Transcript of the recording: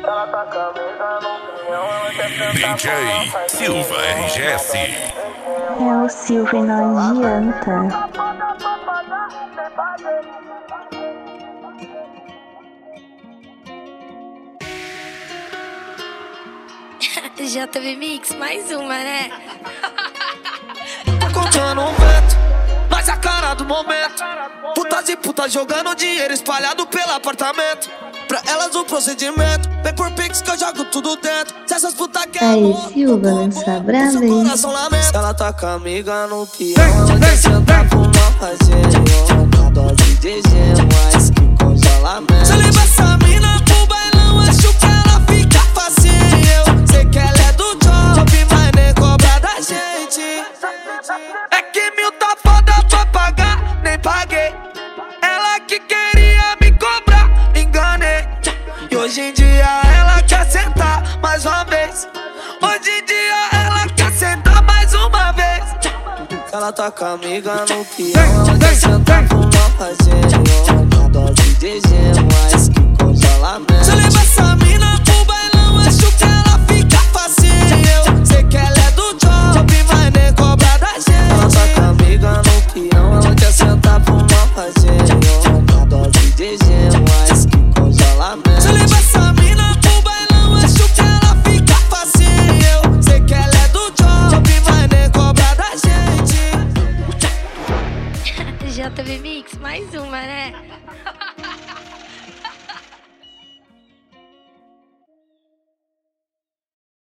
DJ Silva RGS. É o Silva e não adianta. JB Mix, mais uma, né? Contando um vento, nós a cara do momento. Putas e putas jogando dinheiro espalhado pelo apartamento. Pra elas o procedimento, vem por Pix que eu jogo tudo dentro. Se essas putas querem Aí, Silva, lança brava, hein? coração lamenta. Ela tá com a amiga no peão, ela quer sentar pro mal fazer. Uma dose de gelo, mais que congelamento. Se eu levar essa mina pro bailão, acho que ela fica facinho. Eu sei que ela é do job, mas nem cobra da gente. É que mil tá foda pra pagar, nem paguei. Ela que queria me cobrar, enganei. E hoje em dia ela quer sentar mais uma vez. Hoje em dia ela quer sentar mais uma vez. Ela tá com a amiga no peão, ela quer sentar pro mal fazer. Uma dose de gelo, mais que congelamento. Se eu levar essa mina pro bailão, acho que ela fica facinho. Eu sei que ela é do job, mas nem cobra da gente. Ela tá com a amiga no peão, ela quer sentar pro mal fazer. Uma dose de gelo, mais que congelamento. Se eu levar essa mina pro bailão, acho que ela fica facinho. Eu sei que ela é do job, mas nem cobra da gente. JB Mix, mais uma, né?